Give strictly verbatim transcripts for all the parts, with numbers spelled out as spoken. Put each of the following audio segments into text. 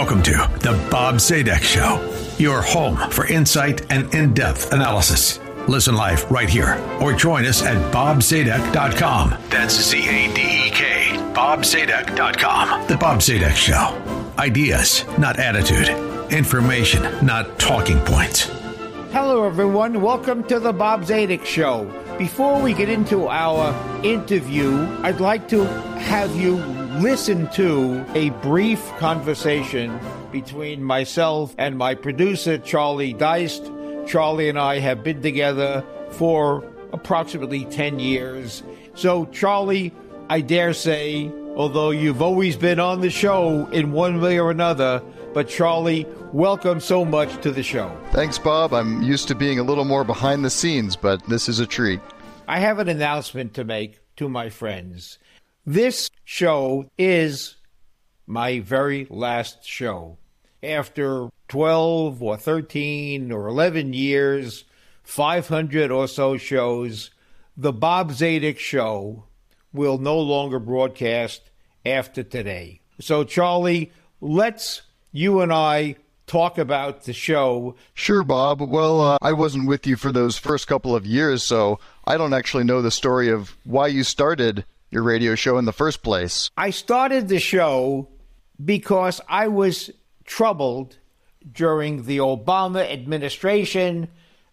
Welcome to The Bob Zadek Show, your home for insight and in-depth analysis. Listen live right here or join us at bob zadek dot com. That's Z A D E K, bob zadek dot com. The Bob Zadek Show. Ideas, not attitude. Information, not talking points. Hello, everyone. Welcome to The Bob Zadek Show. Before we get into our interview, I'd like to have you listen to a brief conversation between myself and my producer, Charlie Deist. Charlie and I have been together for approximately ten years. So, Charlie, I dare say, although you've always been on the show in one way or another, but Charlie, welcome so much to the show. Thanks, Bob. I'm used to being a little more behind the scenes, but this is a treat. I have an announcement to make to my friends. This show is my very last show. After twelve or thirteen or eleven years, five hundred or so shows, the Bob Zadek Show will no longer broadcast after today. So, Charlie, let's you and I talk about the show. Sure, Bob. Well, uh, I wasn't with you for those first couple of years, so I don't actually know the story of why you started your radio show in the first place. I started the show because I was troubled during the Obama administration.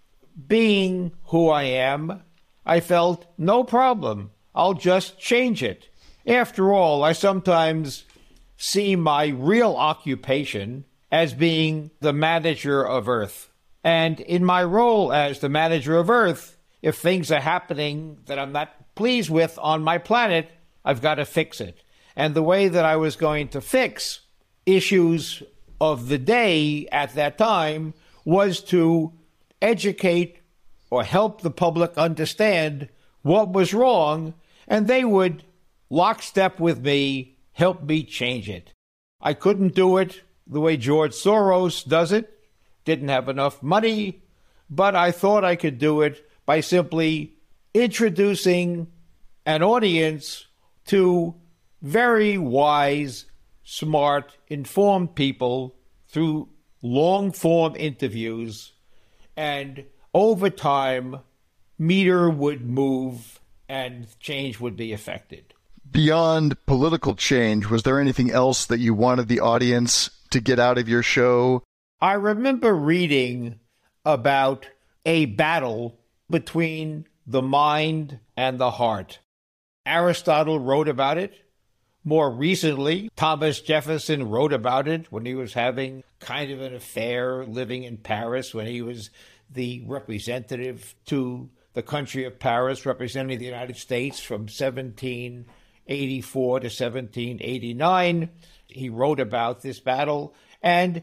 Being who I am, I felt no problem. I'll just change it. After all, I sometimes see my real occupation as being the manager of Earth. And in my role as the manager of Earth, if things are happening that I'm not pleased with on my planet, I've got to fix it. And the way that I was going to fix issues of the day at that time was to educate or help the public understand what was wrong, and they would, lockstep with me, help me change it. I couldn't do it the way George Soros does it, didn't have enough money, but I thought I could do it by simply introducing an audience to very wise, smart, informed people through long-form interviews, and over time, meter would move and change would be effected. Beyond political change, was there anything else that you wanted the audience to get out of your show? I remember reading about a battle between the mind and the heart. Aristotle wrote about it. More recently, Thomas Jefferson wrote about it when he was having kind of an affair living in Paris, when he was the representative to the country of Paris, representing the United States from seventeen eighty-four to seventeen eighty-nine. He wrote about this battle, and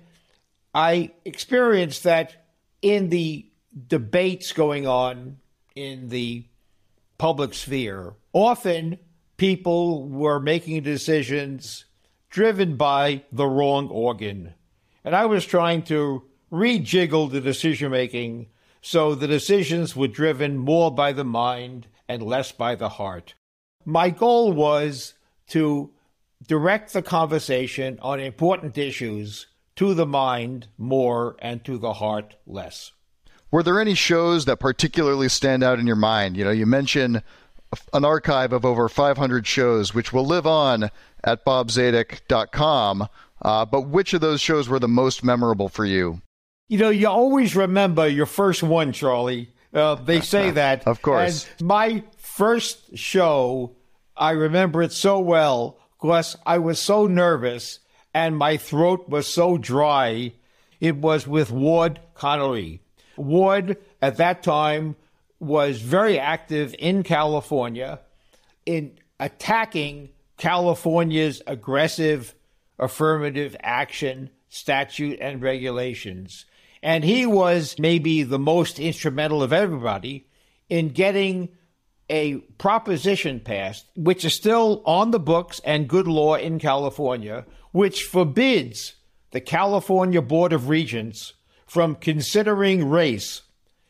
I experienced that in the debates going on in the public sphere. Often people were making decisions driven by the wrong organ. And I was trying to rejiggle the decision-making so the decisions were driven more by the mind and less by the heart. My goal was to direct the conversation on important issues to the mind more and to the heart less. Were there any shows that particularly stand out in your mind? You know, you mentioned an archive of over five hundred shows, which will live on at bob zadek dot com. Uh, but which of those shows were the most memorable for you? You know, you always remember your first one, Charlie. Uh, they say that. Of course. And my first show, I remember it so well because I was so nervous and my throat was so dry. It was with Ward Connerly. Ward, at that time, was very active in California in attacking California's aggressive affirmative action statute and regulations. And he was maybe the most instrumental of everybody in getting a proposition passed, which is still on the books and good law in California, which forbids the California Board of Regents from considering race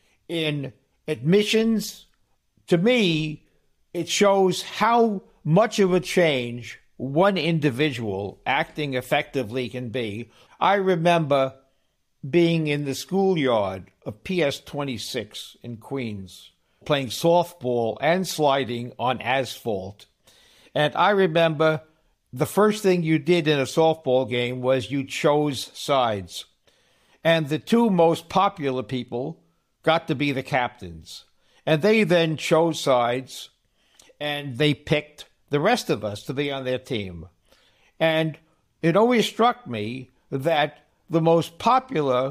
in admissions. To me, it shows how much of a change one individual acting effectively can be. I remember being in the schoolyard of P S twenty-six in Queens, playing softball and sliding on asphalt. And I remember the first thing you did in a softball game was you chose sides. And the two most popular people got to be the captains. And they then chose sides, and they picked the rest of us to be on their team. And it always struck me that the most popular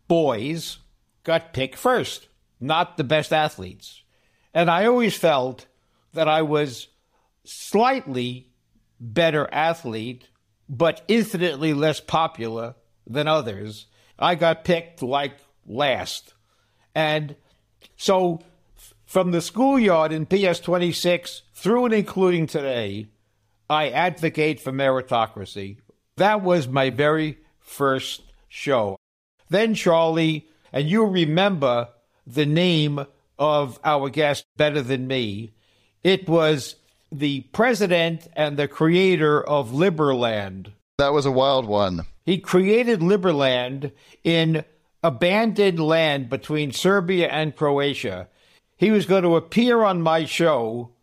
boys got picked first, not the best athletes. And I always felt that I was slightly better athlete, but infinitely less popular than others. I got picked like last. And so from the schoolyard in P S twenty-six through and including today, I advocate for meritocracy. That was my very first show. Then, Charlie, and you remember the name of our guest better than me, it was the president and the creator of Liberland. That was a wild one. He created Liberland in abandoned land between Serbia and Croatia. He was going to appear on my show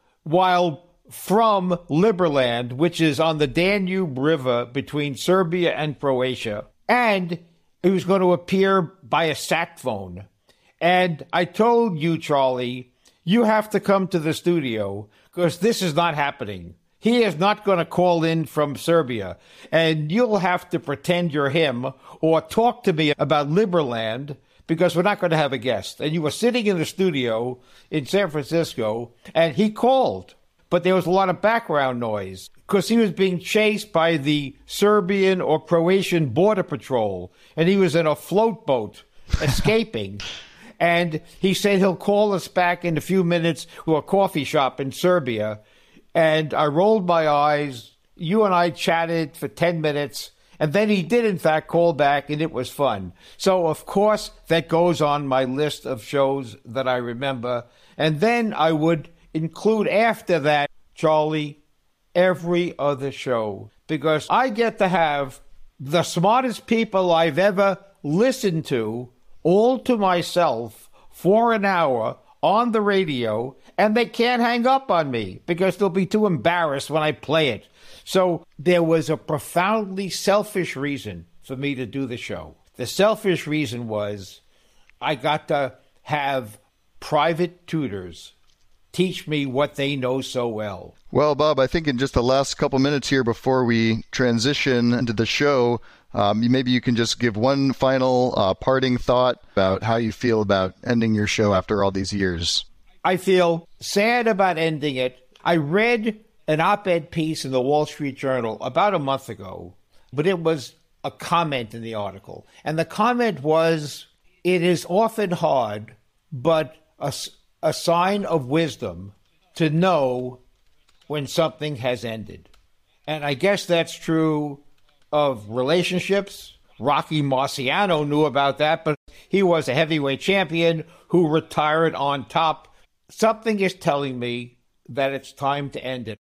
while from Liberland, which is on the Danube River between Serbia and Croatia. And he was going to appear by a sat phone. And I told you, Charlie, you have to come to the studio because this is not happening. He is not going to call in from Serbia. And you'll have to pretend you're him or talk to me about Liberland because we're not going to have a guest. And you were sitting in the studio in San Francisco, and he called. But there was a lot of background noise because he was being chased by the Serbian or Croatian border patrol, and he was in a float boat escaping. And he said he'll call us back in a few minutes to a coffee shop in Serbia. And I rolled my eyes. You and I chatted for ten minutes. And then he did, in fact, call back, and it was fun. So, of course, that goes on my list of shows that I remember. And then I would include after that, Charlie, every other show. Because I get to have the smartest people I've ever listened to all to myself for an hour on the radio, and they can't hang up on me because they'll be too embarrassed when I play it. So there was a profoundly selfish reason for me to do the show. The selfish reason was I got to have private tutors teach me what they know so well. Well, Bob, I think in just the last couple minutes here before we transition into the show, um, maybe you can just give one final uh, parting thought about how you feel about ending your show after all these years. I feel sad about ending it. I read an op-ed piece in the Wall Street Journal about a month ago, but it was a comment in the article. And the comment was, it is often hard, but a, a sign of wisdom to know when something has ended. And I guess that's true of relationships. Rocky Marciano knew about that, but he was a heavyweight champion who retired on top. Something is telling me that it's time to end it.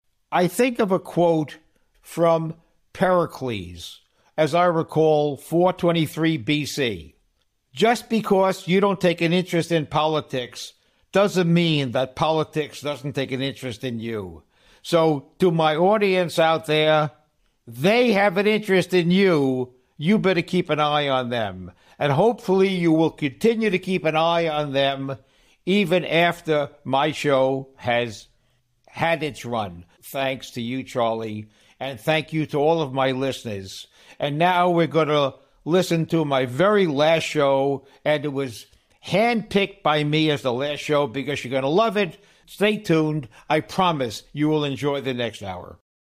I think of a quote from Pericles, as I recall, four twenty-three B C. Just because you don't take an interest in politics doesn't mean that politics doesn't take an interest in you. So to my audience out there, they have an interest in you. You better keep an eye on them. And hopefully you will continue to keep an eye on them even after my show has had its run. Thanks to you, Charlie, and thank you to all of my listeners. And now we're going to listen to my very last show, and it was handpicked by me as the last show because you're going to love it. Stay tuned. I promise you will enjoy the next hour.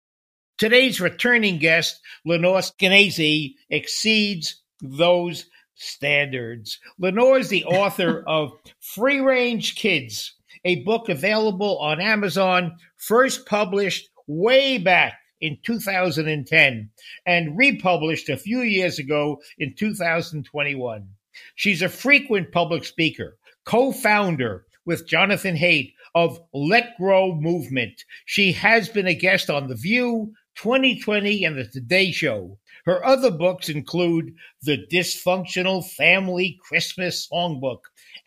Today's returning guest, Lenore Skenazy, exceeds those standards. Lenore is the author of Free Range Kids, a book available on Amazon, first published way back in two thousand ten and republished a few years ago in two thousand twenty-one. She's a frequent public speaker, co-founder with Jonathan Haidt of Let Grow Movement. She has been a guest on The View, twenty twenty, and The Today Show. Her other books include The Dysfunctional Family Christmas Songbook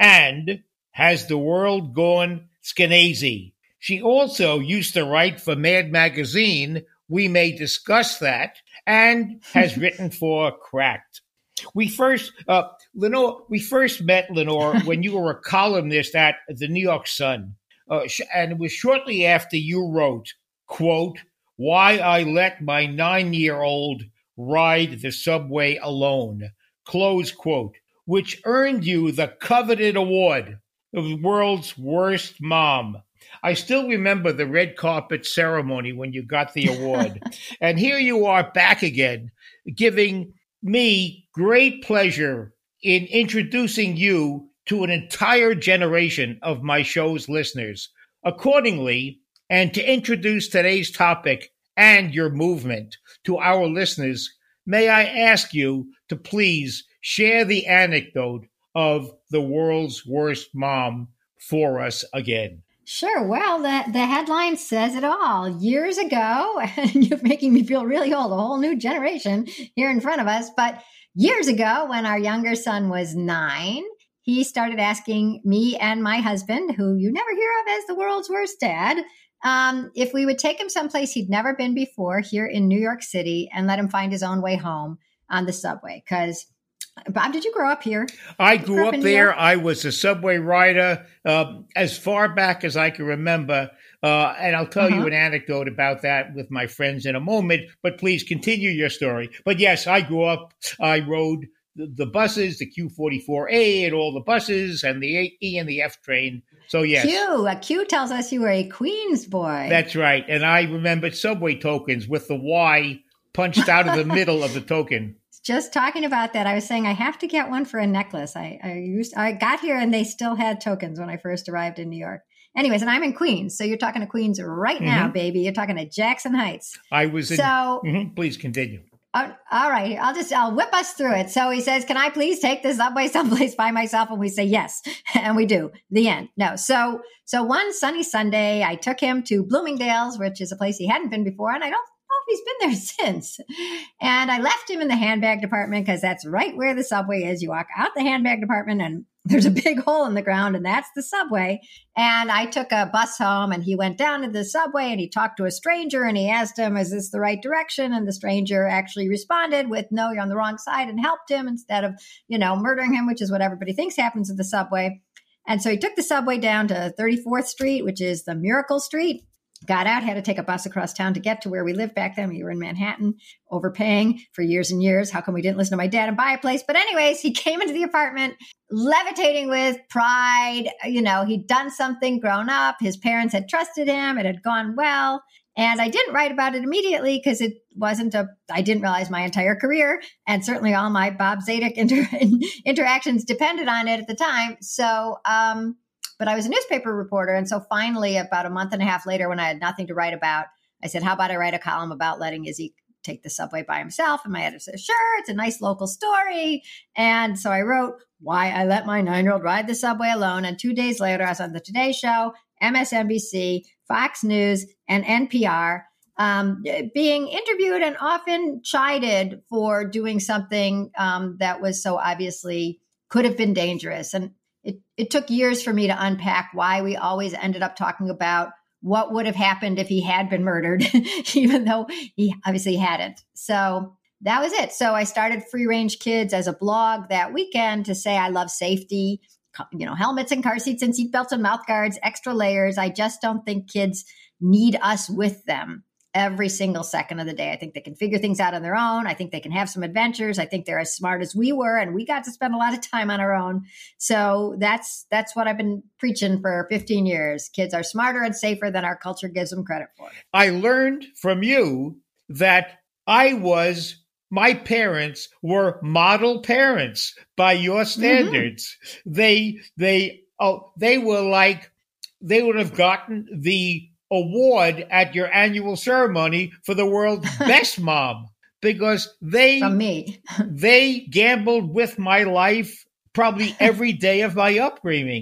and Has the World Gone Skenazy? She also used to write for Mad Magazine, We May Discuss That, and has written for Cracked. We first, uh, Lenore, we first met, Lenore, when you were a columnist at the New York Sun. Uh, and it was shortly after you wrote, quote, Why I Let My Nine-Year-Old Ride the Subway Alone, close quote, which earned you the coveted award of the world's worst mom. I still remember the red carpet ceremony when you got the award. And here you are back again, giving me great pleasure in introducing you to an entire generation of my show's listeners. Accordingly, and to introduce today's topic and your movement to our listeners, may I ask you to please share the anecdote of the world's worst mom for us again. Sure. Well, the, the headline says it all. Years ago, and you're making me feel really old, a whole new generation here in front of us. But years ago, when our younger son was nine, he started asking me and my husband, who you never hear of as the world's worst dad, um, if we would take him someplace he'd never been before here in New York City and let him find his own way home on the subway. Because Bob, did you grow up here? I grew, grew up, up there. I was a subway rider uh, as far back as I can remember. Uh, and I'll tell uh-huh. you an anecdote about that with my friends in a moment. But please continue your story. But yes, I grew up. I rode the, the buses, the Q forty-four A and all the buses and the E and the F train. So yes. Q. A Q tells us you were a Queens boy. That's right. And I remembered subway tokens with the Y punched out of the middle of the token. Just talking about that, I was saying I have to get one for a necklace. I, I used I got here and they still had tokens when I first arrived in New York. Anyways, and I'm in Queens, so you're talking to Queens right now, mm-hmm. baby. You're talking to Jackson Heights. I was in. So mm-hmm. Please continue. Uh, all right, I'll just I'll whip us through it. So he says, "Can I please take the subway someplace by myself?" And we say yes, and we do. The end. No. So so one sunny Sunday, I took him to Bloomingdale's, which is a place he hadn't been before, and I don't. He's been there since. And I left him in the handbag department because that's right where the subway is. You walk out the handbag department and there's a big hole in the ground and that's the subway. And I took a bus home and he went down to the subway and he talked to a stranger and he asked him, is this the right direction? And the stranger actually responded with, no, you're on the wrong side, and helped him instead of, you know, murdering him, which is what everybody thinks happens at the subway. And so he took the subway down to thirty-fourth Street, which is the Miracle Street. Got out, had to take a bus across town to get to where we lived back then. We were in Manhattan, overpaying for years and years. How come we didn't listen to my dad and buy a place? But anyways, he came into the apartment levitating with pride. You know, he'd done something, grown up. His parents had trusted him. It had gone well. And I didn't write about it immediately because it wasn't a, I didn't realize my entire career and certainly all my Bob Zadek inter, interactions depended on it at the time. So, um, But I was a newspaper reporter. And so finally, about a month and a half later, when I had nothing to write about, I said, how about I write a column about letting Izzy take the subway by himself? And my editor said, sure, it's a nice local story. And so I wrote, Why I Let My Nine-Year-Old Ride the Subway Alone. And two days later, I was on the Today Show, M S N B C, Fox News, and N P R, um, being interviewed and often chided for doing something um, that was so obviously could have been dangerous. And It, it took years for me to unpack why we always ended up talking about what would have happened if he had been murdered, even though he obviously hadn't. So that was it. So I started Free Range Kids as a blog that weekend to say I love safety, you know, helmets and car seats and seatbelts and mouth guards, extra layers. I just don't think kids need us with them every single second of the day. I think they can figure things out on their own. I think they can have some adventures. I think they're as smart as we were, and we got to spend a lot of time on our own. So that's that's what I've been preaching for fifteen years. Kids are smarter and safer than our culture gives them credit for. I learned from you that I was, my parents were model parents by your standards. Mm-hmm. They they oh they were like they would have gotten the award at your annual ceremony for the world's best mom because they from me they gambled with my life probably every day of my upbringing.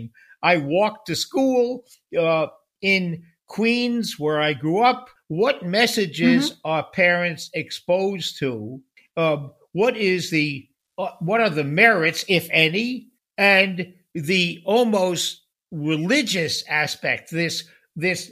I walked to school uh, in Queens, where I grew up. What messages mm-hmm. are parents exposed to? Uh, what is the uh, what are the merits, if any, and the almost religious aspect? This this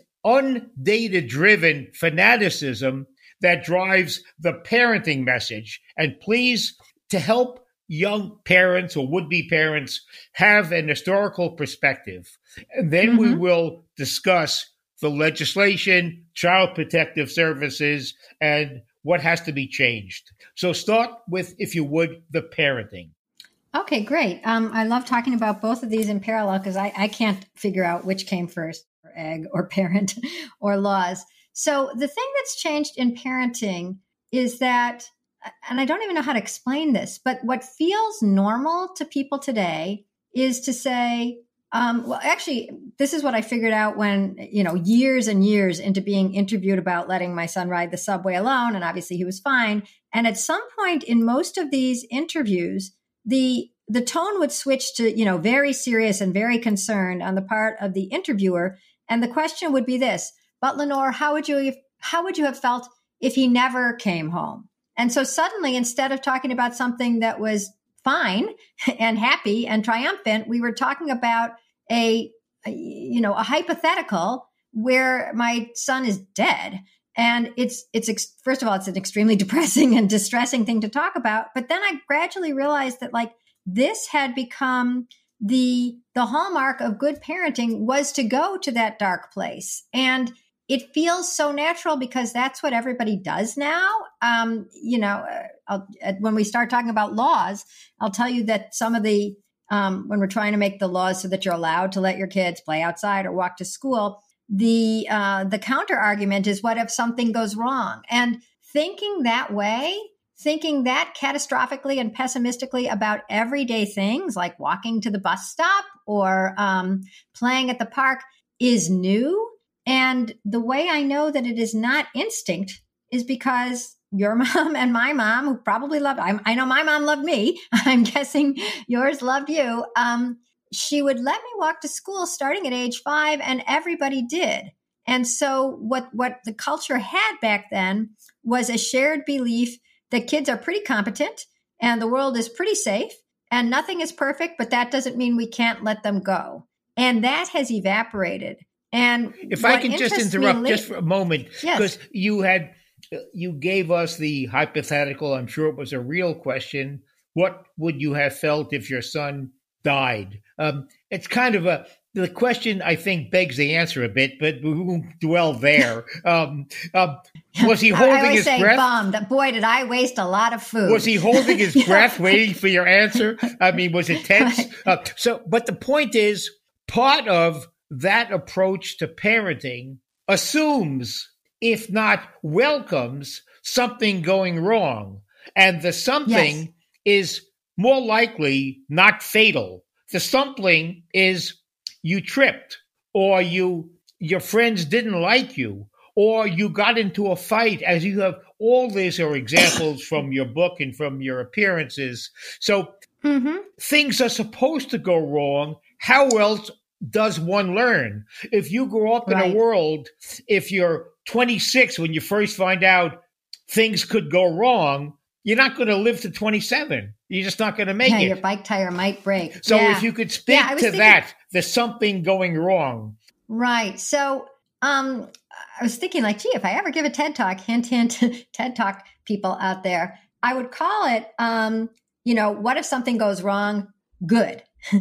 undata-driven fanaticism that drives the parenting message. And please, to help young parents or would-be parents have an historical perspective, and then mm-hmm. we will discuss the legislation, child protective services, and what has to be changed. So start with, if you would, the parenting. Okay, great. Um, I love talking about both of these in parallel because I, I can't figure out which came first, or egg or parent or laws. So the thing that's changed in parenting is that, and I don't even know how to explain this, but what feels normal to people today is to say, um, well, actually, this is what I figured out when, you know, years and years into being interviewed about letting my son ride the subway alone. And obviously he was fine. And at some point in most of these interviews, the the tone would switch to, you know, very serious and very concerned on the part of the interviewer. And the question would be this: but Lenore, how would you how would you have felt if he never came home? And so suddenly, instead of talking about something that was fine and happy and triumphant, we were talking about a, a you know, a hypothetical where my son is dead. And it's, it's, ex- first of all, it's an extremely depressing and distressing thing to talk about. But then I gradually realized that, like, this had become the, the hallmark of good parenting was to go to that dark place. And it feels so natural because that's what everybody does now. Um, you know, I'll, when we start talking about laws, I'll tell you that some of the, um, when we're trying to make the laws so that you're allowed to let your kids play outside or walk to school, the uh, the counter argument is, what if something goes wrong? And thinking that way, thinking that catastrophically and pessimistically about everyday things like walking to the bus stop or um, playing at the park is new. And the way I know that it is not instinct is because your mom and my mom, who probably loved, I, I know my mom loved me. I'm guessing yours loved you. Um, she would let me walk to school starting at age five, and everybody did. And so what, what the culture had back then was a shared belief that kids are pretty competent and the world is pretty safe and nothing is perfect, but that doesn't mean we can't let them go. And that has evaporated. And if I can just interrupt late, just for a moment, yes. because you had, you gave us the hypothetical, I'm sure it was a real question. What would you have felt if your son died? Um, it's kind of a, the question I think begs the answer a bit, but we won't dwell there. Um, uh, was he holding I always his say, breath? Bummed. Boy, did I waste a lot of food. Was he holding his breath waiting for your answer? I mean, was it tense? Uh, so, but the point is, part of that approach to parenting assumes, if not welcomes, something going wrong. And the something yes. is more likely not fatal. The something is you tripped, or you your friends didn't like you, or you got into a fight, as you have. All these are examples from your book and from your appearances. So mm-hmm. things are supposed to go wrong. How else does one learn? If you grow up right. in a world, if you're twenty-six when you first find out things could go wrong, you're not going to live to twenty-seven. You're just not going to make yeah, it. Your bike tire might break. So yeah. if you could speak yeah, to thinking, that, there's something going wrong. Right. So um, I was thinking, like, gee, if I ever give a TED Talk, hint, hint, TED Talk people out there, I would call it, um, you know, what if something goes wrong? Good.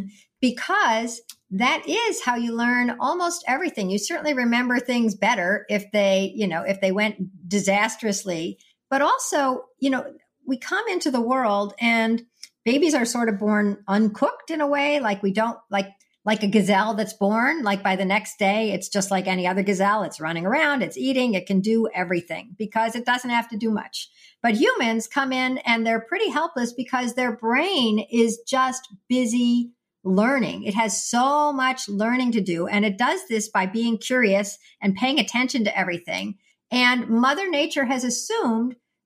Because that is how you learn almost everything. You certainly remember things better if they, you know, if they went disastrously. But also, you know, we come into the world and babies are sort of born uncooked in a way, like we don't like, like a gazelle that's born, like by the next day, it's just like any other gazelle. It's running around, it's eating, it can do everything because it doesn't have to do much. But humans come in and they're pretty helpless because their brain is just busy learning. It has so much learning to do. And it does this by being curious and paying attention to everything. And Mother Nature has assumed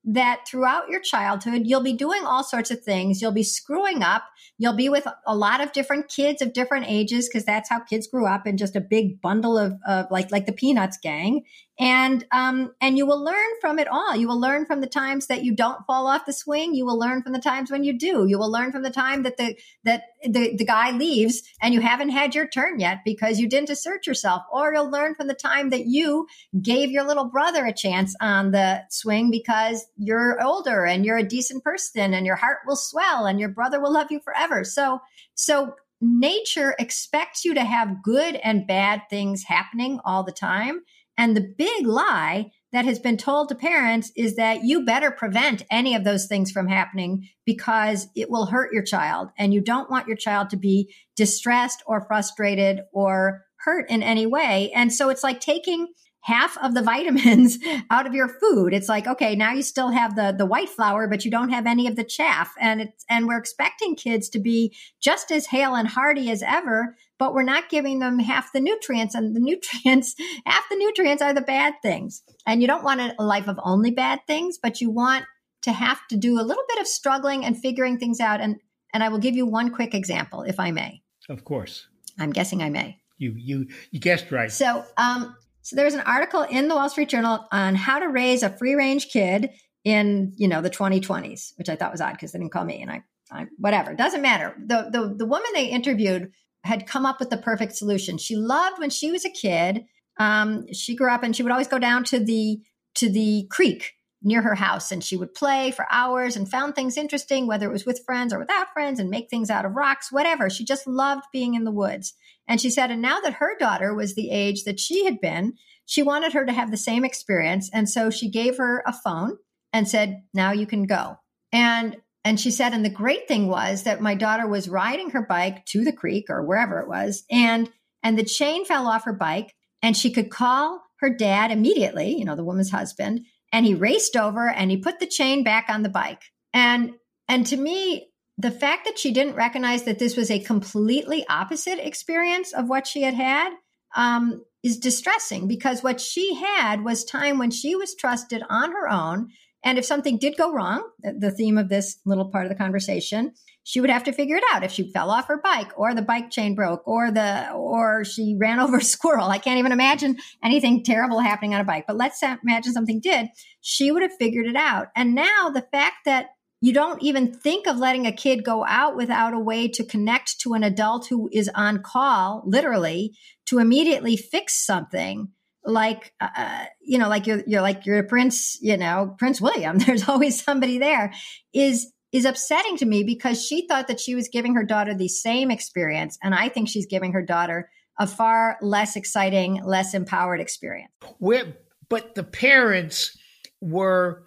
that throughout your childhood, you'll be doing all sorts of things. You'll be screwing up. You'll be with a lot of different kids of different ages, because that's how kids grew up, in just a big bundle of, of like, like the Peanuts gang. And, um, and you will learn from it all. You will learn from the times that you don't fall off the swing. You will learn from the times when you do. You will learn from the time that the, that the, the guy leaves and you haven't had your turn yet because you didn't assert yourself. Or you'll learn from the time that you gave your little brother a chance on the swing because you're older and you're a decent person and your heart will swell and your brother will love you forever. So, so nature expects you to have good and bad things happening all the time. And the big lie that has been told to parents is that you better prevent any of those things from happening because it will hurt your child. And you don't want your child to be distressed or frustrated or hurt in any way. And so it's like taking half of the vitamins out of your food. It's like, okay, now you still have the, the white flour, but you don't have any of the chaff. And it's, and we're expecting kids to be just as hale and hearty as ever, but we're not giving them half the nutrients, and the nutrients, half the nutrients are the bad things. And you don't want a life of only bad things, but you want to have to do a little bit of struggling and figuring things out. And, and I will give you one quick example, if I may. Of course. I'm guessing I may. You, you, you guessed right. So, um, So there's an article in the Wall Street Journal on how to raise a free range kid in, you know, the twenty twenties, which I thought was odd because they didn't call me, and I, I, whatever, doesn't matter. The, the, the woman they interviewed had come up with the perfect solution. She loved when she was a kid. Um, she grew up and she would always go down to the, to the creek near her house, and she would play for hours and found things interesting, whether it was with friends or without friends, and make things out of rocks, whatever. She just loved being in the woods. And she said, and now that her daughter was the age that she had been, she wanted her to have the same experience. And so she gave her a phone and said, now you can go. And, and she said, and the great thing was that my daughter was riding her bike to the creek or wherever it was. And, and the chain fell off her bike, and she could call her dad immediately, you know, the woman's husband. And he raced over and he put the chain back on the bike. And, and to me, the fact that she didn't recognize that this was a completely opposite experience of what she had had, um, is distressing, because what she had was time when she was trusted on her own. And if something did go wrong, the theme of this little part of the conversation, she would have to figure it out. If she fell off her bike, or the bike chain broke, or the, or she ran over a squirrel. I can't even imagine anything terrible happening on a bike, but let's imagine something did. She would have figured it out. And now the fact that you don't even think of letting a kid go out without a way to connect to an adult who is on call, literally, to immediately fix something, like, uh, you know, like you're, you're like you're a Prince, you know, Prince William. There's always somebody there, is is upsetting to me, because she thought that she was giving her daughter the same experience. And I think she's giving her daughter a far less exciting, less empowered experience. Where, but the parents were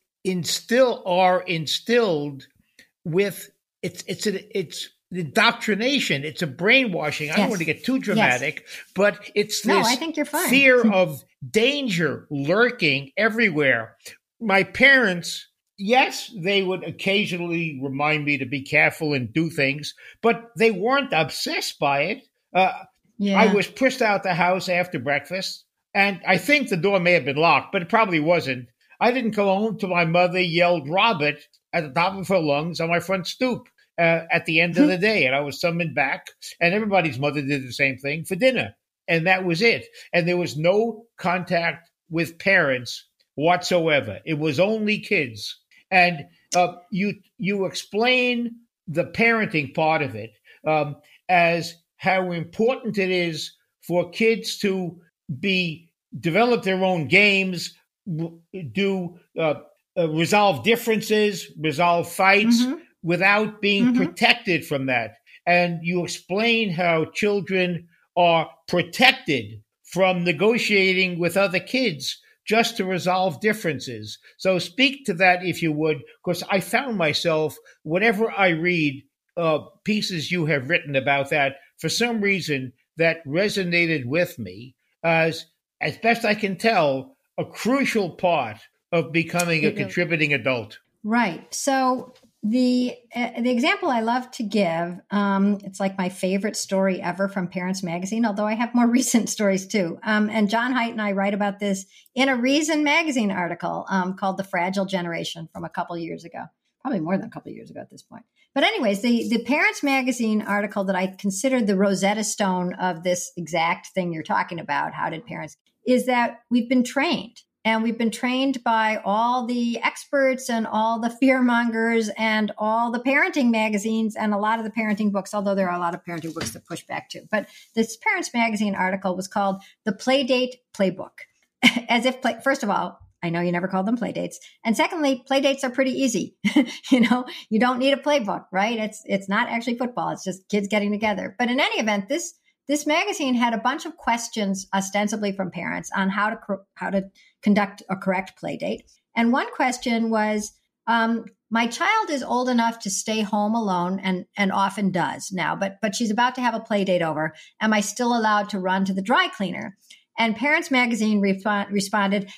instill are instilled with it's it's a, it's indoctrination. It's a brainwashing. I Yes. don't want to get too dramatic, yes. but it's this No, I think you're fine. fear of danger lurking everywhere. My parents, yes, they would occasionally remind me to be careful and do things, but they weren't obsessed by it. Uh, Yeah. I was pushed out the house after breakfast, and I think the door may have been locked, but it probably wasn't. I didn't go home till my mother yelled "Robert" at the top of her lungs on my front stoop uh, at the end of the day, and I was summoned back, and everybody's mother did the same thing for dinner, and that was it. And there was no contact with parents whatsoever. It was only kids. And uh, you you explain the parenting part of it um, as how important it is for kids to be develop their own games, do uh, uh, resolve differences, resolve fights Mm-hmm. without being Mm-hmm. protected from that. And you explain how children are protected from negotiating with other kids just to resolve differences. So speak to that, if you would, because I found myself, whenever I read uh, pieces you have written about that, for some reason that resonated with me as, as best I can tell, a crucial part of becoming a contributing adult. Right. So The uh, the example I love to give, um, it's like my favorite story ever from Parents Magazine, although I have more recent stories too. Um, and John Haidt and I write about this in a Reason Magazine article um, called The Fragile Generation from a couple years ago, probably more than a couple years ago at this point. But anyways, the, the Parents Magazine article that I considered the Rosetta Stone of this exact thing you're talking about, how did parents, is that we've been trained. And we've been trained by all the experts and all the fear mongers and all the parenting magazines and a lot of the parenting books, although there are a lot of parenting books that push back too. But this Parents Magazine article was called The Playdate Playbook. As if, play, first of all, I know you never called them playdates. And secondly, playdates are pretty easy. You know, you don't need a playbook, right? It's it's not actually football. It's just kids getting together. But in any event, this This magazine had a bunch of questions, ostensibly from parents, on how to how to conduct a correct play date. And one question was, um, my child is old enough to stay home alone and, and often does now, but but she's about to have a play date over. Am I still allowed to run to the dry cleaner? And Parents Magazine re- responded,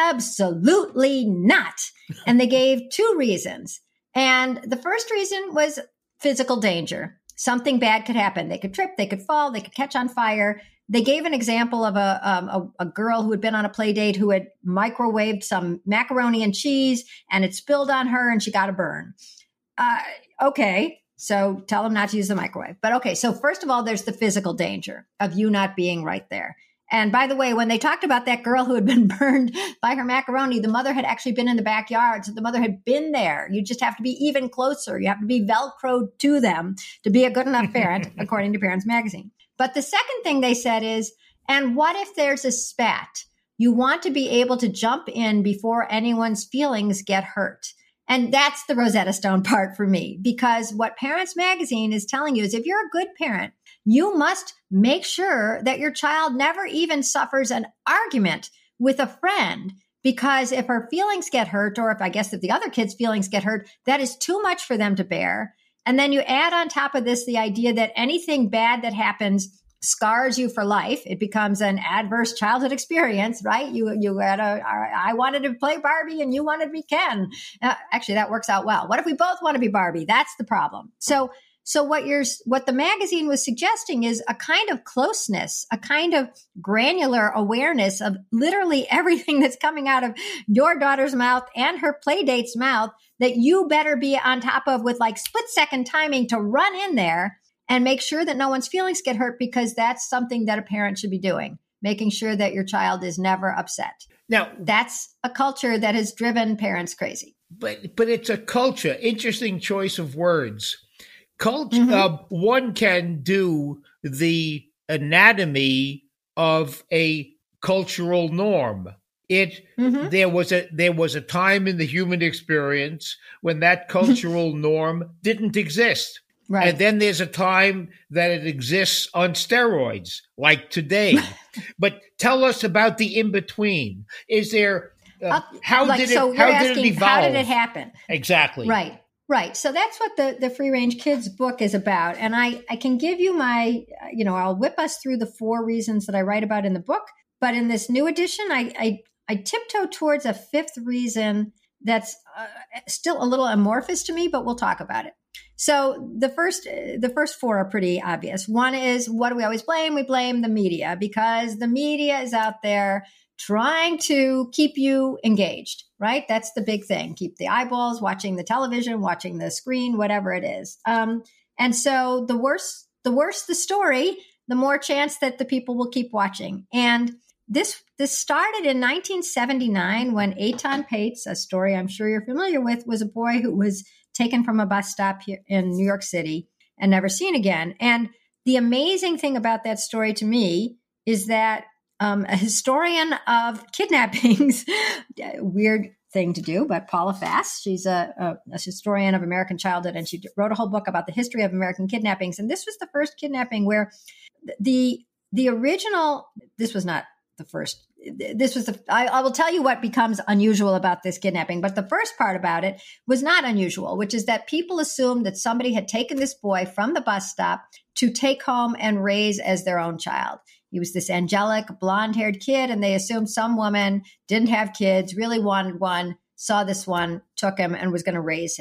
absolutely not. And they gave two reasons. And the first reason was physical danger. Something bad could happen. They could trip, they could fall, they could catch on fire. They gave an example of a, um, a, a girl who had been on a play date who had microwaved some macaroni and cheese and it spilled on her and she got a burn. Uh, okay, so tell them not to use the microwave. But okay, so first of all, there's the physical danger of you not being right there. And by the way, when they talked about that girl who had been burned by her macaroni, the mother had actually been in the backyard. So the mother had been there. You just have to be even closer. You have to be Velcroed to them to be a good enough parent, according to Parents Magazine. But the second thing they said is, and what if there's a spat? You want to be able to jump in before anyone's feelings get hurt. And that's the Rosetta Stone part for me, because what Parents Magazine is telling you is if you're a good parent, you must make sure that your child never even suffers an argument with a friend, because if her feelings get hurt, or if I guess if the other kid's feelings get hurt, that is too much for them to bear. And then you add on top of this the idea that anything bad that happens scars you for life. It becomes an adverse childhood experience, right? You you had a, I wanted to play Barbie and you wanted to be Ken. Uh, actually, that works out well. What if we both want to be Barbie? That's the problem. So So what you're, what the magazine was suggesting is a kind of closeness, a kind of granular awareness of literally everything that's coming out of your daughter's mouth and her playdate's mouth that you better be on top of with like split second timing to run in there and make sure that no one's feelings get hurt, because that's something that a parent should be doing, making sure that your child is never upset. Now, that's a culture that has driven parents crazy. But but it's a culture. Interesting choice of words. Culture. Mm-hmm. Uh, one can do the anatomy of a cultural norm. It Mm-hmm. there was a there was a time in the human experience when that cultural norm didn't exist. Right. And then there's a time that it exists on steroids, like today. But tell us about the in-between. Is there, uh, Uh, how like, did it, so how you're did it asking, evolve? how did it happen? Exactly. Right. Right. So that's what the, the Free Range Kids book is about. And I, I can give you my, you know, I'll whip us through the four reasons that I write about in the book. But in this new edition, I, I, I tiptoe towards a fifth reason that's uh, still a little amorphous to me, but we'll talk about it. So the first, the first four are pretty obvious. One is, what do we always blame? We blame the media, because the media is out there trying to keep you engaged, right? That's the big thing. Keep the eyeballs, watching the television, watching the screen, whatever it is. Um, and so the worse, the worse the story, the more chance that the people will keep watching. And this, this started in nineteen seventy-nine when Eitan Pates, a story I'm sure you're familiar with, was a boy who was taken from a bus stop here in New York City and never seen again. And the amazing thing about that story to me is that Um, a historian of kidnappings, weird thing to do, but Paula Fass, she's a, a, a historian of American childhood, and she wrote a whole book about the history of American kidnappings. And this was the first kidnapping where the the original, this was not the first, this was the, I, I will tell you what becomes unusual about this kidnapping, but the first part about it was not unusual, which is that people assumed that somebody had taken this boy from the bus stop to take home and raise as their own child. He was this angelic, blonde-haired kid, and they assumed some woman didn't have kids, really wanted one, saw this one, took him, and was going to raise him.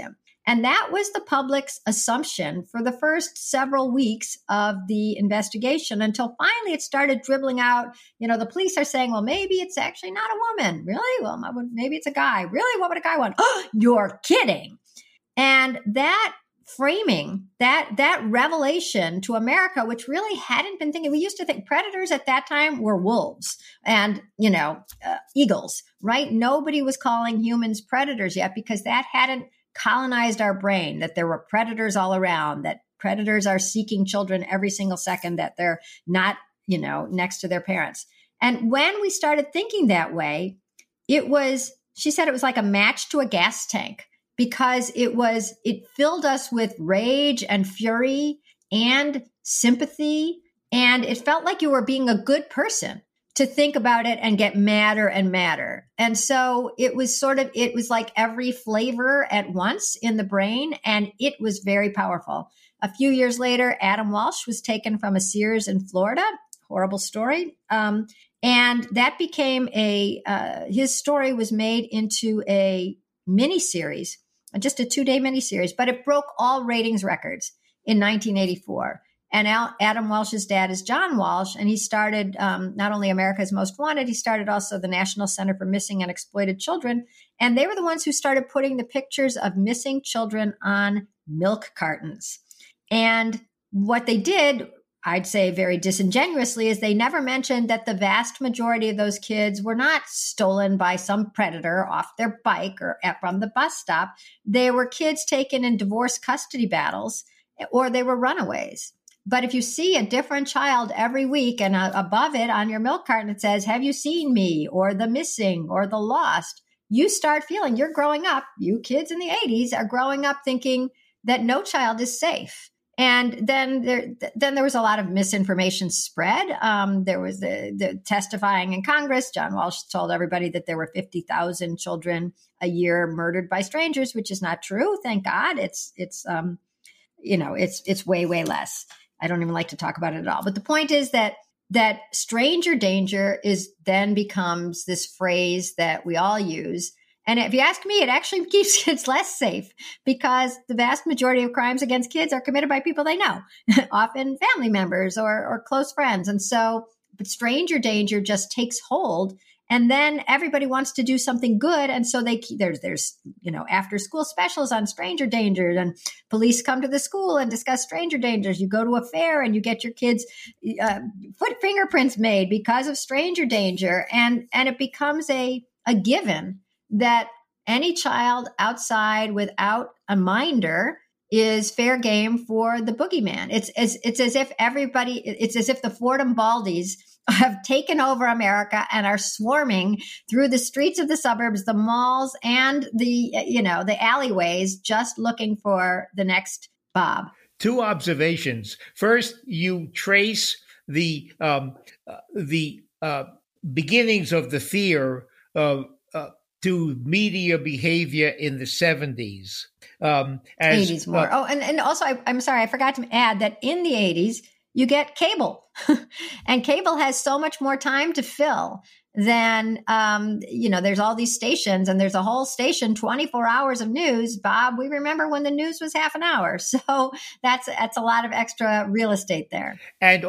And that was the public's assumption for the first several weeks of the investigation until finally it started dribbling out. You know, the police are saying, well, maybe it's actually not a woman. Really? Well, maybe it's a guy. Really? What would a guy want? Oh, you're kidding. And that framing, that that revelation to America, which really hadn't been thinking, we used to think predators at that time were wolves and, you know, uh, eagles, right? Nobody was calling humans predators yet because that hadn't colonized our brain, that there were predators all around, that predators are seeking children every single second, that they're not, you know, next to their parents. And when we started thinking that way, it was, she said it was like a match to a gas tank because it was, it filled us with rage and fury and sympathy. And it felt like you were being a good person to think about it and get madder and madder. And so it was sort of, it was like every flavor at once in the brain, and it was very powerful. A few years later, Adam Walsh was taken from a Sears in Florida. Horrible story. Um, and that became a, uh, his story was made into a miniseries, just a two-day miniseries, but it broke all ratings records in nineteen eighty-four. And Al, Adam Walsh's dad is John Walsh, and he started um, not only America's Most Wanted, he started also the National Center for Missing and Exploited Children. And they were the ones who started putting the pictures of missing children on milk cartons. And what they did, I'd say very disingenuously, is they never mentioned that the vast majority of those kids were not stolen by some predator off their bike or at, from the bus stop. They were kids taken in divorce custody battles, or they were runaways. But if you see a different child every week and uh, above it on your milk carton, it says, have you seen me, or the missing or the lost, you start feeling you're growing up. You kids in the eighties are growing up thinking that no child is safe. And then there, then there was a lot of misinformation spread. Um, there was the, the testifying in Congress. John Walsh told everybody that there were fifty thousand children a year murdered by strangers, which is not true. Thank God. It's, it's, um, you know, it's, it's way, way less. I don't even like to talk about it at all. But the point is that that stranger danger is then becomes this phrase that we all use. And if you ask me, it actually keeps kids less safe because the vast majority of crimes against kids are committed by people they know, often family members or, or close friends. And so but stranger danger just takes hold. And then everybody wants to do something good. And so they there's, there's you know, after school specials on stranger dangers, and police come to the school and discuss stranger dangers. You go to a fair and you get your kids' uh, foot fingerprints made because of stranger danger. And, and it becomes a, a given that any child outside without a minder is fair game for the boogeyman. It's, it's, it's as if everybody, it's as if the Fordham Baldies have taken over America and are swarming through the streets of the suburbs, the malls, and the, you know, the alleyways, just looking for the next Bob. Two observations. First, you trace the um, uh, the uh, beginnings of the fear uh, uh, to media behavior in the seventies. Um, as, eighties more. Uh, oh, and, and also, I, I'm sorry, I forgot to add that in the eighties, you get cable. And cable has so much more time to fill than, um, you know, there's all these stations and there's a whole station, twenty-four hours of news. Bob, we remember when the news was half an hour. So that's, that's a lot of extra real estate there. And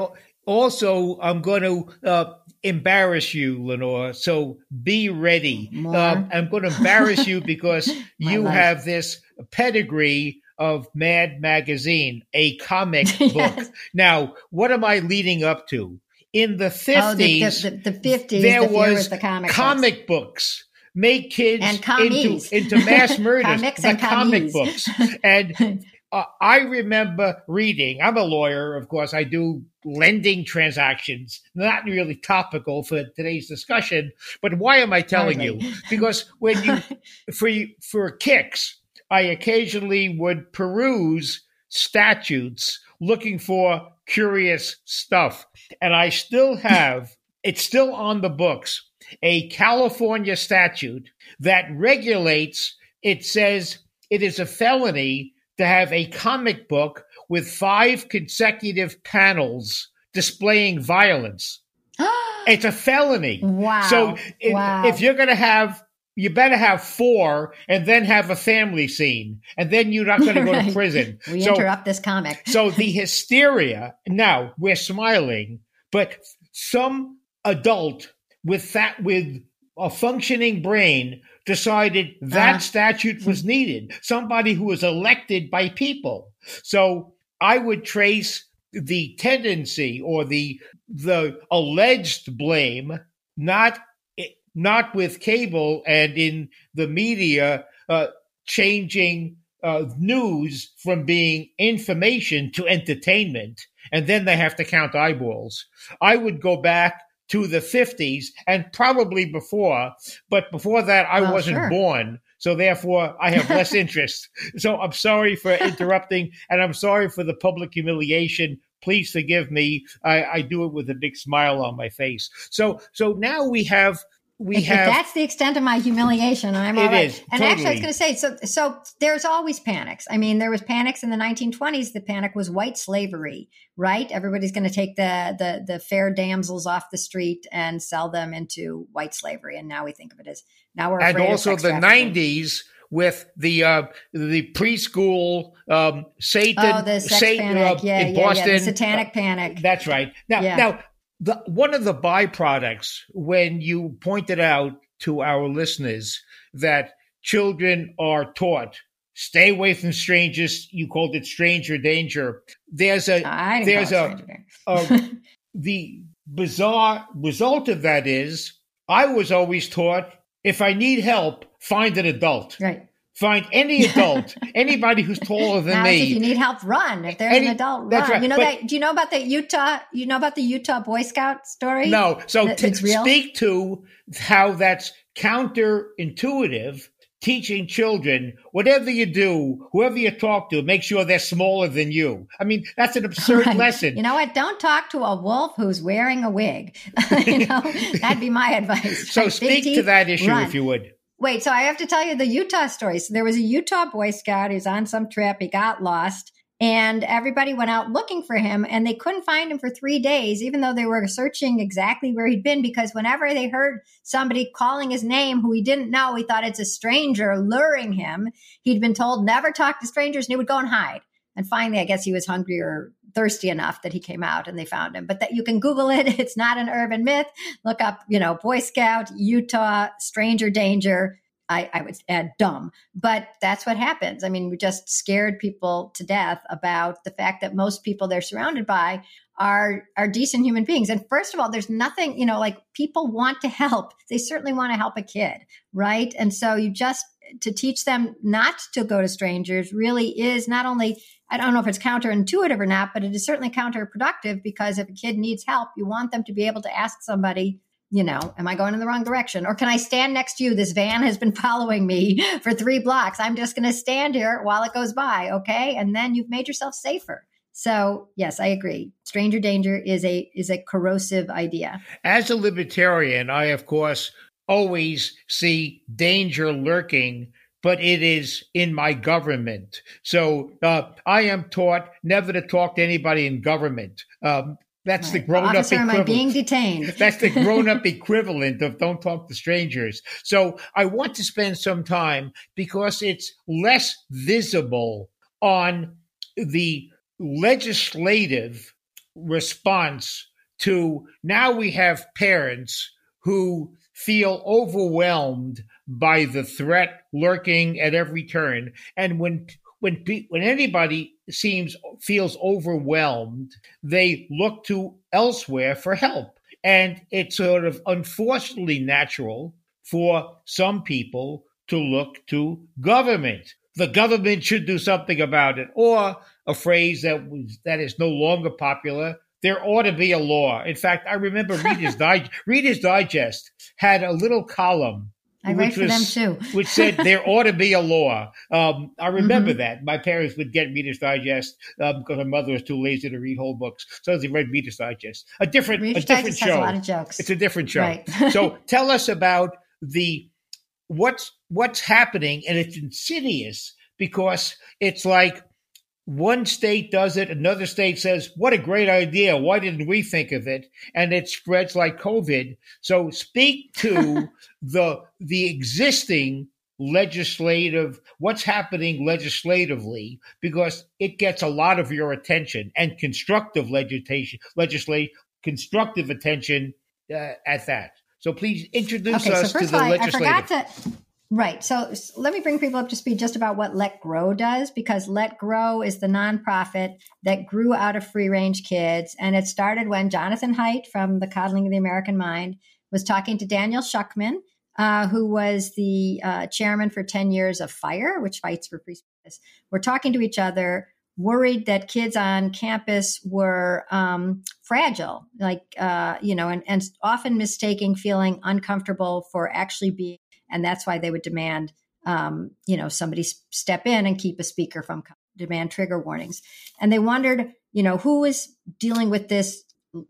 also, I'm going to uh, embarrass you, Lenore. So be ready. Um, I'm going to embarrass you because you life. have this pedigree of Mad Magazine, a comic book. Yes. Now, what am I leading up to? In the fifties, oh, the, the, the fifties, there the was, was the comic, comic books. Make kids and into, into mass murders. Comics the and comic commies. books. And uh, I remember reading, I'm a lawyer, of course, I do lending transactions, not really topical for today's discussion, but why am I telling Hardly. you? Because when you, for, for kicks, I occasionally would peruse statutes looking for curious stuff. And I still have, it's still on the books, a California statute that regulates, it says it is a felony to have a comic book with five consecutive panels displaying violence. It's a felony. Wow. So if, wow. if you're going to have you better have four and then have a family scene, and then you're not going to go Right. to prison. We So- interrupt this comic. So the hysteria, now we're smiling, but some adult with that, with a functioning brain decided that Uh-huh. statute was needed. Somebody who was elected by people. So I would trace the tendency or the the alleged blame, not not with cable and in the media uh, changing uh, news from being information to entertainment, and then they have to count eyeballs. I would go back to the fifties and probably before, but before that I Well, wasn't sure. born. So therefore I have less interest. So I'm sorry for interrupting, and I'm sorry for the public humiliation. Please forgive me. I, I do it with a big smile on my face. So so now we have we If, if have that's the extent of my humiliation, I'm all It right. is, And actually, I totally. was going to say, so so there's always panics. I mean, there was panics in the nineteen twenties. The panic was white slavery, right? Everybody's going to take the the the fair damsels off the street and sell them into white slavery, and now we think of it as now we're and afraid of also sex the trafficking. nineties with the uh, the preschool um, Satan, Oh, the sex Satan panic, uh, yeah, in yeah, Boston. yeah, the satanic panic. That's right. Now, Yeah. now the, one of the byproducts when you pointed out to our listeners that children are taught stay away from strangers. You called it stranger danger. There's a I didn't there's call a, it stranger danger. a the bizarre result of that is I was always taught if I need help, find an adult. Right. Find any adult, anybody who's taller than Now, me. if you need help, run. If there's Any- an adult, run. that's right, You know but- that? Do you know about the Utah? You know about the Utah Boy Scout story? No. So That t- it's real? speak to how that's counterintuitive, teaching children, whatever you do, whoever you talk to, make sure they're smaller than you. I mean, that's an absurd Right. lesson. You know what? Don't talk to a wolf who's wearing a wig. you know, that'd be my advice. so Big speak to teeth, that issue run. if you would. Wait, so I have to tell you the Utah story. So there was a Utah Boy Scout who's on some trip. He got lost, and everybody went out looking for him, and they couldn't find him for three days, even though they were searching exactly where he'd been, because whenever they heard somebody calling his name who he didn't know, he thought it's a stranger luring him. He'd been told never talk to strangers, and he would go and hide. And finally, I guess he was hungry or thirsty enough that he came out and they found him. But that you can Google it. It's not an urban myth. Look up, you know, Boy Scout, Utah, stranger danger. I, I would add dumb, but that's what happens. I mean, we just scared people to death about the fact that most people they're surrounded by are are decent human beings. And first of all, there's nothing, you know, like people want to help. They certainly want to help a kid, right? And so you just to teach them not to go to strangers really is not only, I don't know if it's counterintuitive or not, but it is certainly counterproductive, because if a kid needs help, you want them to be able to ask somebody, you know, am I going in the wrong direction? Or can I stand next to you? This van has been following me for three blocks. I'm just going to stand here while it goes by. Okay. And then you've made yourself safer. So yes, I agree. Stranger danger is a, is a corrosive idea. As a libertarian, I, of course, always see danger lurking, but it is in my government. So uh, I am taught never to talk to anybody in government. Um, That's the Right. grown-up Officer, am I equivalent. being detained? That's the grown-up equivalent of don't talk to strangers. So I want to spend some time, because it's less visible, on the legislative response to now we have parents who feel overwhelmed by the threat lurking at every turn. And when when pe- when anybody seems feels overwhelmed, they look to elsewhere for help. And it's sort of unfortunately natural for some people to look to government. The government should do something about it. Or a phrase that was that is no longer popular, there ought to be a law. In fact, I remember Reader's, Dig- Reader's Digest had a little column I write which for was- them too. which said there ought to be a law. Um, I remember Mhm. that. My parents would get Reader's Digest um, because my mother was too lazy to read whole books. So they read Reader's Digest. A different, Reader's a different Digest show. has a lot of jokes. It's a different show. Right. So tell us about the what's what's happening, and it's insidious because it's like one state does it, another state says, what a great idea. Why didn't we think of it? And it spreads like COVID. So speak to the the existing legislative, what's happening legislatively, because it gets a lot of your attention, and constructive legislation, legislate, constructive attention uh, at that. So please introduce okay, us so to first the of all, legislative. I forgot to, right. So let me bring people up to speed just about what Let Grow does, because Let Grow is the nonprofit that grew out of Free Range Kids. And it started when Jonathan Haidt from the Coddling of the American Mind was talking to Daniel Schuckman, uh, who was the uh, chairman for ten years of FIRE, which fights for free speech. We're talking to each other, worried that kids on campus were um, fragile, like, uh, you know, and, and often mistaking feeling uncomfortable for actually being, and that's why they would demand, um, you know, somebody step in and keep a speaker from, demand trigger warnings. And they wondered, you know, who is dealing with this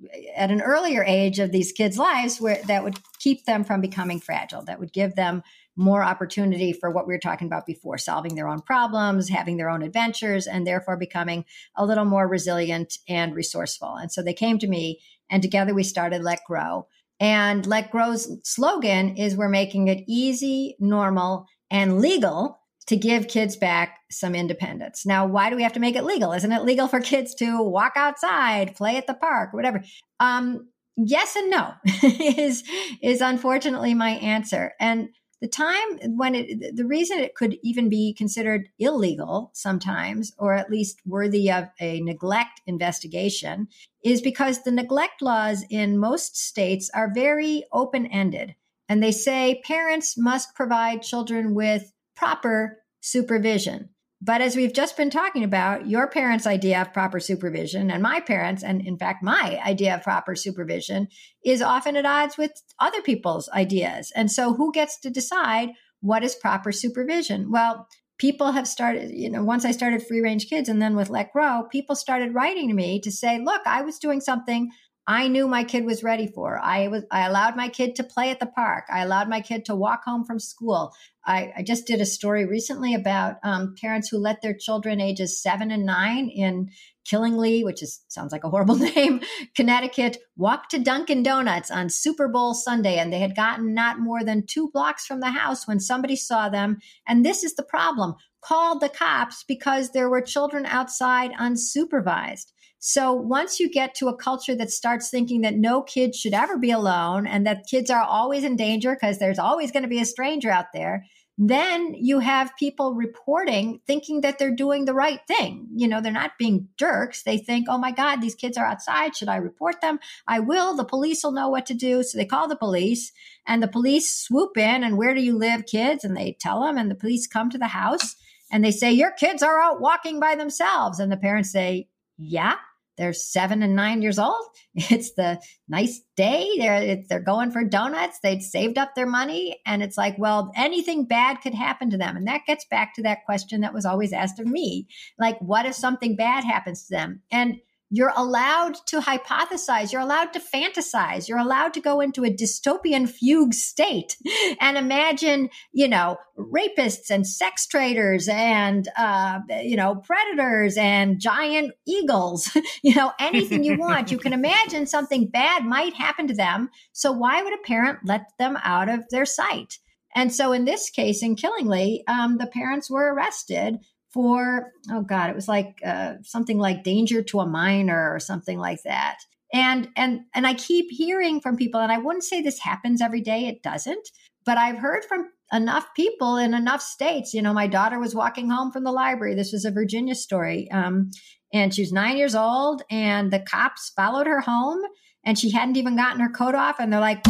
at an earlier age of these kids' lives where that would keep them from becoming fragile, that would give them more opportunity for what we were talking about before, solving their own problems, having their own adventures, and therefore becoming a little more resilient and resourceful. And so they came to me, and together we started Let Grow. And Let Grow's slogan is, we're making it easy, normal, and legal to give kids back some independence. Now, why do we have to make it legal? Isn't it legal for kids to walk outside, play at the park, whatever? Um, yes and no is, is unfortunately my answer. And the time when it, the reason it could even be considered illegal sometimes, or at least worthy of a neglect investigation, is because the neglect laws in most states are very open-ended. And they say parents must provide children with proper supervision. But as we've just been talking about, your parents' idea of proper supervision and my parents, and in fact, my idea of proper supervision is often at odds with other people's ideas. And so who gets to decide what is proper supervision? Well, people have started, you know, once I started Free Range Kids and then with Let Grow, people started writing to me to say, look, I was doing something I knew my kid was ready for. I was, I allowed my kid to play at the park. I allowed my kid to walk home from school. I, I just did a story recently about um, parents who let their children ages seven and nine in Killingly, which is sounds like a horrible name, Connecticut, walk to Dunkin' Donuts on Super Bowl Sunday. And they had gotten not more than two blocks from the house when somebody saw them. And this is the problem, called the cops because there were children outside unsupervised. So once you get to a culture that starts thinking that no kid should ever be alone and that kids are always in danger because there's always going to be a stranger out there, then you have people reporting thinking that they're doing the right thing. You know, they're not being jerks. They think, oh my God, these kids are outside. Should I report them? I will. The police will know what to do. So they call the police, and the police swoop in and, where do you live, kids? And they tell them, and the police come to the house and they say, your kids are out walking by themselves. And the parents say, yeah. They're seven and nine years old. It's the nice day. They're, they're going for donuts. They'd saved up their money. And it's like, well, anything bad could happen to them. And that gets back to that question that was always asked of me. Like, what if something bad happens to them? And you're allowed to hypothesize. You're allowed to fantasize. You're allowed to go into a dystopian fugue state and imagine, you know, rapists and sex traders and, uh, you know, predators and giant eagles, you know, anything you want. You can imagine something bad might happen to them. So why would a parent let them out of their sight? And so in this case, in Killingly, um, the parents were arrested for, oh God, it was like uh, something like danger to a minor or something like that. And and and I keep hearing from people, and I wouldn't say this happens every day, it doesn't, but I've heard from enough people in enough states. You know, my daughter was walking home from the library. This was a Virginia story. Um, and she was nine years old, and the cops followed her home, and she hadn't even gotten her coat off. And they're like,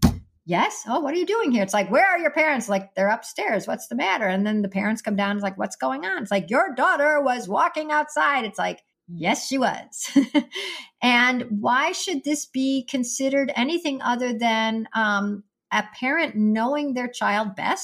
yes. Oh, what are you doing here? It's like, where are your parents? Like, they're upstairs. What's the matter? And then the parents come down. It's like, what's going on? It's like, your daughter was walking outside. It's like, yes, she was. And why should this be considered anything other than um, a parent knowing their child best,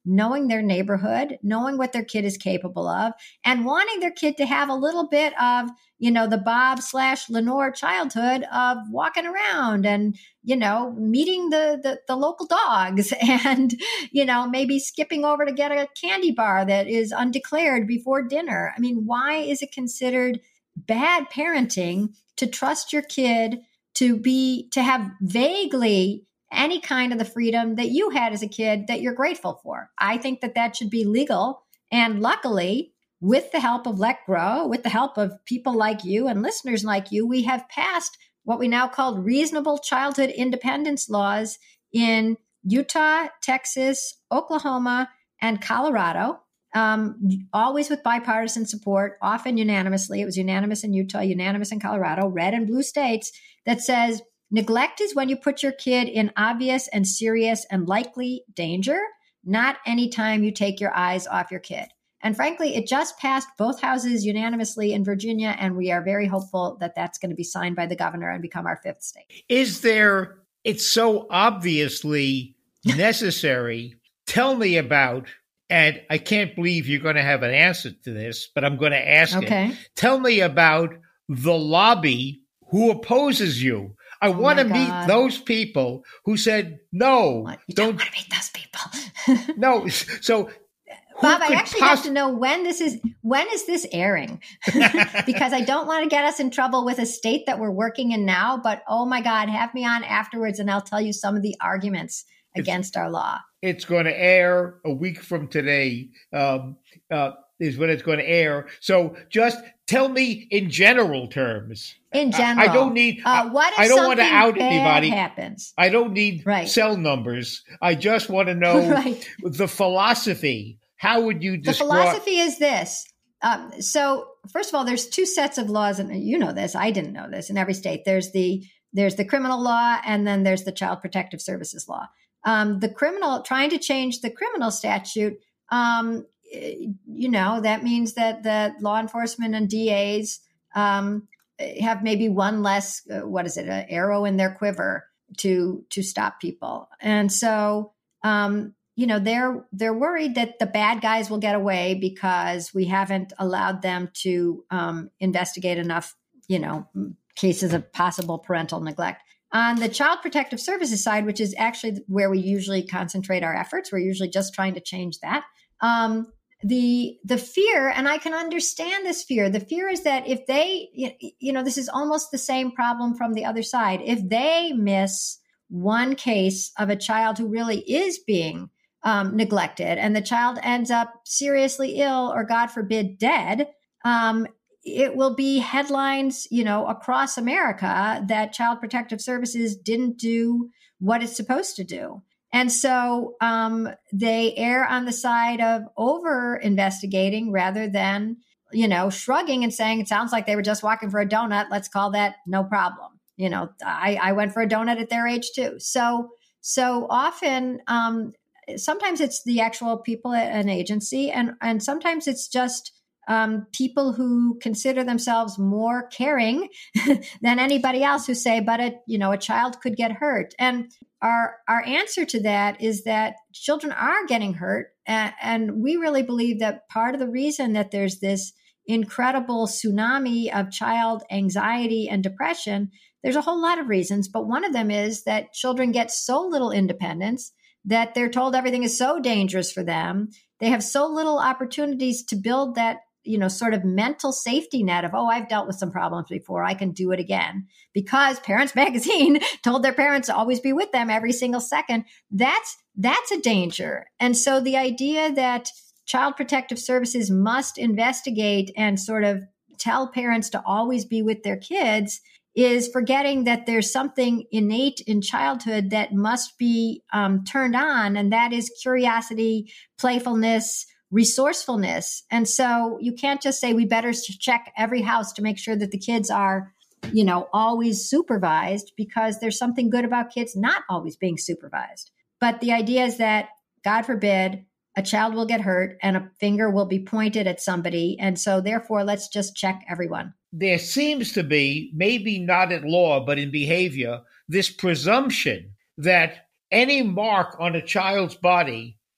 knowing their neighborhood, knowing what their kid is capable of, and wanting their kid to have a little bit of, you know, the Bob slash Lenore childhood of walking around and, you know, meeting the, the, the local dogs and, you know, maybe skipping over to get a candy bar that is undeclared before dinner. I mean, why is it considered bad parenting to trust your kid to be, to have vaguely any kind of the freedom that you had as a kid that you're grateful for? I think that that should be legal. And luckily, with the help of Let Grow, with the help of people like you and listeners like you, we have passed what we now call reasonable childhood independence laws in Utah, Texas, Oklahoma, and Colorado, um, always with bipartisan support, often unanimously. It was unanimous in Utah, unanimous in Colorado, red and blue states, that says neglect is when you put your kid in obvious and serious and likely danger, not anytime you take your eyes off your kid. And frankly, it just passed both houses unanimously in Virginia, and we are very hopeful that that's going to be signed by the governor and become our fifth state. Is there, it's so obviously necessary. Tell me about, and I can't believe you're going to have an answer to this, but I'm going to ask okay. it. Tell me about the lobby who opposes you. I oh want to meet those people who said, no, what? You don't, don't want to meet those people. No. So, Bob, I actually poss- have to know when this is, when is this airing? Because I don't want to get us in trouble with a state that we're working in now, but oh my God, have me on afterwards and I'll tell you some of the arguments against it's, our law. It's going to air a week from today, um, uh, is when it's going to air. So just tell me in general terms. In general. I, I don't need, uh, what if I don't want to out bad anybody. Happens? I don't need right. cell numbers. I just want to know right. the philosophy. How would you describe? The philosophy is this. Um, so first of all, there's two sets of laws, and you know this. I didn't know this. In every state, there's the there's the criminal law, and then there's the Child Protective Services law. Um, the criminal, trying to change the criminal statute, um, you know, that means that the law enforcement and D As um, have maybe one less, uh, what is it, an arrow in their quiver to to stop people, and so. Um, You know, they're they're worried that the bad guys will get away because we haven't allowed them to um, investigate enough, you know, cases of possible parental neglect. On the Child Protective Services side, which is actually where we usually concentrate our efforts, we're usually just trying to change that. Um, the the fear, and I can understand this fear. The fear is that if they, you know, this is almost the same problem from the other side. If they miss one case of a child who really is being Um, neglected, and the child ends up seriously ill or, God forbid, dead, um, it will be headlines, you know, across America that Child Protective Services didn't do what it's supposed to do. And so um, they err on the side of over investigating rather than, you know, shrugging and saying, it sounds like they were just walking for a donut. Let's call that no problem. You know, I, I went for a donut at their age too. So, so often, um, sometimes it's the actual people at an agency, and, and sometimes it's just um, people who consider themselves more caring than anybody else who say, but a, you know, a child could get hurt. And our our answer to that is that children are getting hurt. And, and we really believe that part of the reason that there's this incredible tsunami of child anxiety and depression, there's a whole lot of reasons, but one of them is that children get so little independence that they're told everything is so dangerous for them. They have so little opportunities to build that, you know, sort of mental safety net of, oh, I've dealt with some problems before, I can do it again. Because Parents Magazine told their parents to always be with them every single second. That's, that's a danger. And so the idea that Child Protective Services must investigate and sort of tell parents to always be with their kids is forgetting that there's something innate in childhood that must be um, turned on, and that is curiosity, playfulness, resourcefulness. And so you can't just say we better check every house to make sure that the kids are, you know, always supervised, because there's something good about kids not always being supervised. But the idea is that, God forbid, a child will get hurt and a finger will be pointed at somebody. And so therefore, let's just check everyone. There seems to be, maybe not in law, but in behavior, this presumption that any mark on a child's body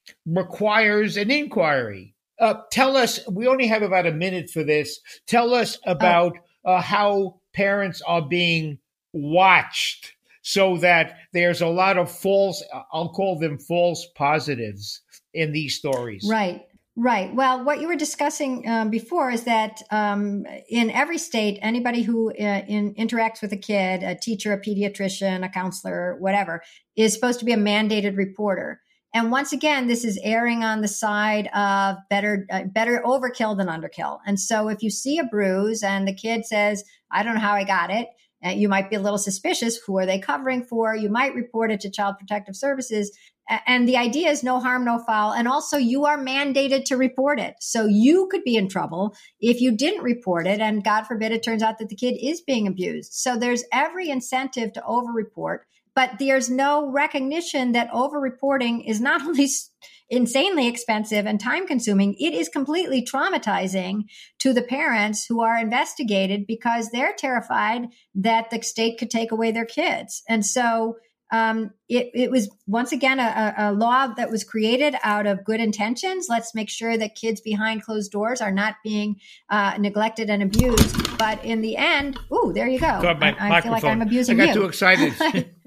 requires an inquiry. Uh, tell us, we only have about a minute for this. Tell us about uh, how parents are being watched so that there's a lot of false, I'll call them false positives in these stories. Right. Right. Well, what you were discussing um, before is that um, in every state, anybody who uh, in, interacts with a kid, a teacher, a pediatrician, a counselor, whatever, is supposed to be a mandated reporter. And once again, this is erring on the side of better, uh, better overkill than underkill. And so if you see a bruise and the kid says, I don't know how I got it, uh, you might be a little suspicious. Who are they covering for? You might report it to Child Protective Services. And the idea is no harm, no foul. And also you are mandated to report it. So you could be in trouble if you didn't report it. And God forbid, it turns out that the kid is being abused. So there's every incentive to overreport, but there's no recognition that overreporting is not only insanely expensive and time consuming, it is completely traumatizing to the parents who are investigated because they're terrified that the state could take away their kids. And so Um, it, it was once again a, a law that was created out of good intentions. Let's make sure that kids behind closed doors are not being uh, neglected and abused. But in the end, ooh, there you go. God, my I, I feel like I'm abusing you. I got you. too excited.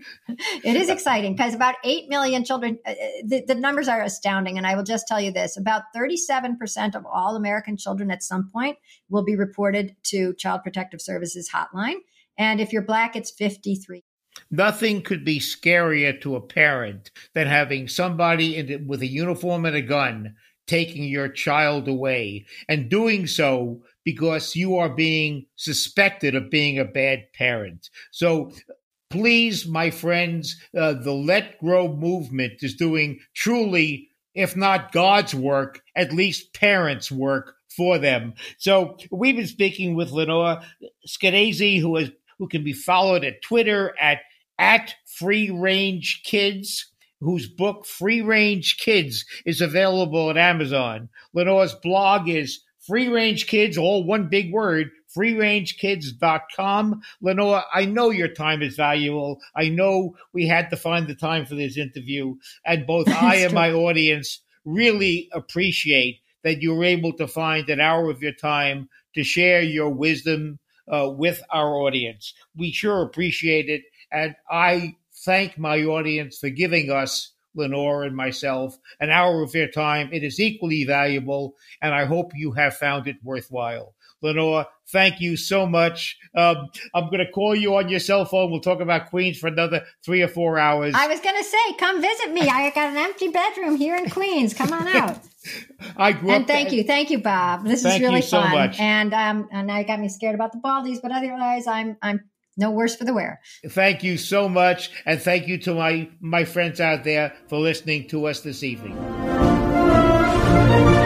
It is exciting because about eight million children, uh, the, the numbers are astounding. And I will just tell you this, about thirty-seven percent of all American children at some point will be reported to Child Protective Services hotline. And if you're Black, it's fifty-three. Nothing could be scarier to a parent than having somebody in, with a uniform and a gun taking your child away, and doing so because you are being suspected of being a bad parent. So please, my friends, uh, the Let Grow movement is doing truly, if not God's work, at least parents' work for them. So we've been speaking with Lenore Skenazy, who is who can be followed at Twitter at, at Free Range Kids, whose book Free Range Kids is available at Amazon. Lenore's blog is Free Range Kids, all one big word, free range kids dot com. Lenore, I know your time is valuable. I know we had to find the time for this interview, and both I and my audience really appreciate that you were able to find an hour of your time to share your wisdom Uh, with our audience. We sure appreciate it. And I thank my audience for giving us, Lenore and myself, an hour of their time. It is equally valuable, and I hope you have found it worthwhile. Lenore, thank you so much. Um, I'm going to call you on your cell phone. We'll talk about Queens for another three or four hours. I was going to say, come visit me. I got an empty bedroom here in Queens. Come on out. I grew and up thank you. Thank you, Bob. This thank is really you so fun. Much. And um, and now you got me scared about the baldies, but otherwise I'm I'm no worse for the wear. Thank you so much. And thank you to my, my friends out there for listening to us this evening.